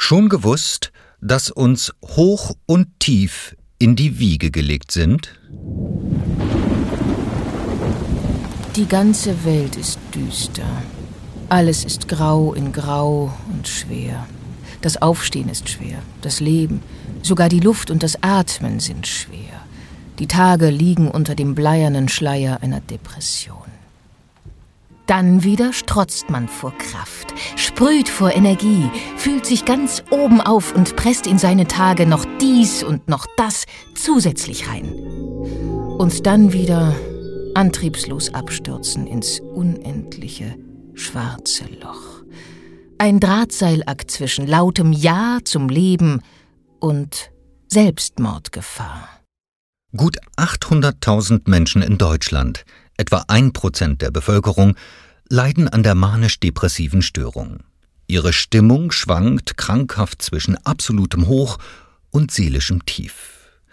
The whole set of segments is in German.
Schon gewusst, dass uns hoch und tief in die Wiege gelegt sind? Die ganze Welt ist düster. Alles ist grau in grau und schwer. Das Aufstehen ist schwer, das Leben, sogar die Luft und das Atmen sind schwer. Die Tage liegen unter dem bleiernen Schleier einer Depression. Dann wieder strotzt man vor Kraft, sprüht vor Energie, fühlt sich ganz oben auf und presst in seine Tage noch dies und noch das zusätzlich rein. Und dann wieder antriebslos abstürzen ins unendliche schwarze Loch. Ein Drahtseilakt zwischen lautem Ja zum Leben und Selbstmordgefahr. Gut 800.000 Menschen in Deutschland, etwa 1% der Bevölkerung, leiden an der manisch-depressiven Störung. Ihre Stimmung schwankt krankhaft zwischen absolutem Hoch und seelischem Tief.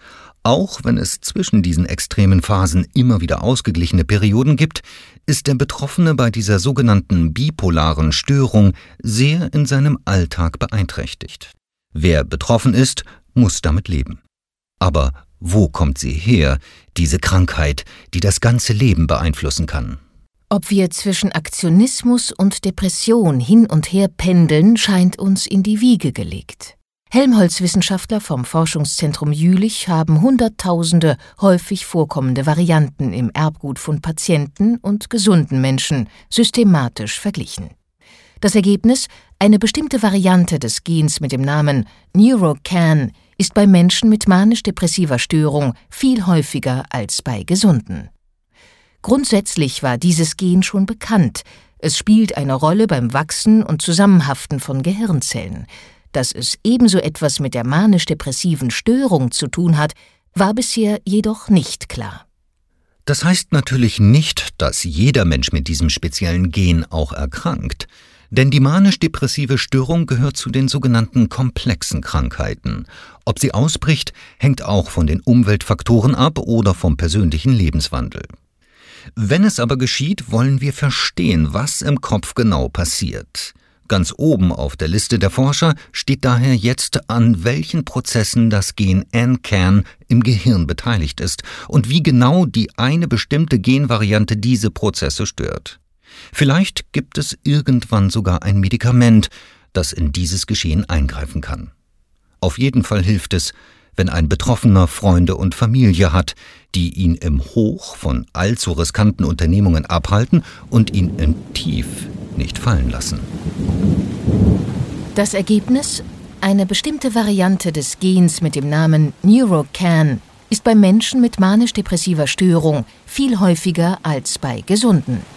Auch wenn es zwischen diesen extremen Phasen immer wieder ausgeglichene Perioden gibt, ist der Betroffene bei dieser sogenannten bipolaren Störung sehr in seinem Alltag beeinträchtigt. Wer betroffen ist, muss damit leben. Aber wo kommt sie her, diese Krankheit, die das ganze Leben beeinflussen kann? Ob wir zwischen Aktionismus und Depression hin und her pendeln, scheint uns in die Wiege gelegt. Helmholtz-Wissenschaftler vom Forschungszentrum Jülich haben Hunderttausende häufig vorkommende Varianten im Erbgut von Patienten und gesunden Menschen systematisch verglichen. Das Ergebnis: eine bestimmte Variante des Gens mit dem Namen NeuroCan ist bei Menschen mit manisch-depressiver Störung viel häufiger als bei Gesunden. Grundsätzlich war dieses Gen schon bekannt. Es spielt eine Rolle beim Wachsen und Zusammenhaften von Gehirnzellen. Dass es ebenso etwas mit der manisch-depressiven Störung zu tun hat, war bisher jedoch nicht klar. Das heißt natürlich nicht, dass jeder Mensch mit diesem speziellen Gen auch erkrankt. Denn die manisch-depressive Störung gehört zu den sogenannten komplexen Krankheiten. Ob sie ausbricht, hängt auch von den Umweltfaktoren ab oder vom persönlichen Lebenswandel. Wenn es aber geschieht, wollen wir verstehen, was im Kopf genau passiert. Ganz oben auf der Liste der Forscher steht daher jetzt, an welchen Prozessen das Gen NCAN im Gehirn beteiligt ist und wie genau die eine bestimmte Genvariante diese Prozesse stört. Vielleicht gibt es irgendwann sogar ein Medikament, das in dieses Geschehen eingreifen kann. Auf jeden Fall hilft es, wenn ein Betroffener Freunde und Familie hat, die ihn im Hoch von allzu riskanten Unternehmungen abhalten und ihn im Tief nicht fallen lassen. Das Ergebnis: eine bestimmte Variante des Gens mit dem Namen NeuroCan ist bei Menschen mit manisch-depressiver Störung viel häufiger als bei Gesunden.